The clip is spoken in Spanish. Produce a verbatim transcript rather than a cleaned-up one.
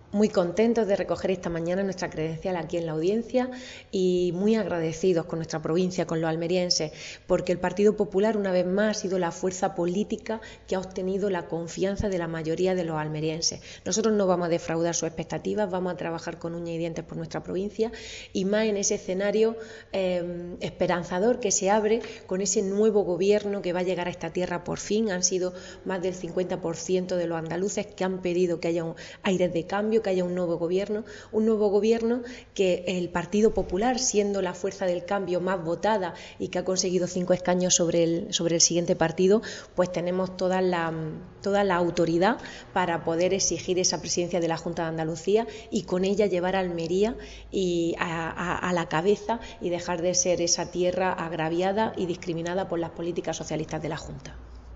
Muy contentos de recoger esta mañana nuestra credencial aquí en la audiencia y muy agradecidos con nuestra provincia, con los almerienses, porque el Partido Popular una vez más ha sido la fuerza política que ha obtenido la confianza de la mayoría de los almerienses. Nosotros no vamos a defraudar sus expectativas, vamos a trabajar con uñas y dientes por nuestra provincia y más en ese escenario eh, esperanzador que se abre con ese nuevo gobierno que va a llegar a esta tierra por fin. Han sido más del cincuenta por ciento de los andaluces que han pedido que haya un aire de cambio, que haya un nuevo gobierno, un nuevo gobierno que el Partido Popular, siendo la fuerza del cambio más votada y que ha conseguido cinco escaños sobre el, sobre el siguiente partido, pues tenemos toda la, toda la autoridad para poder exigir esa presidencia de la Junta de Andalucía y con ella llevar a Almería y a, a, a la cabeza y dejar de ser esa tierra agraviada y discriminada por las políticas socialistas de la Junta.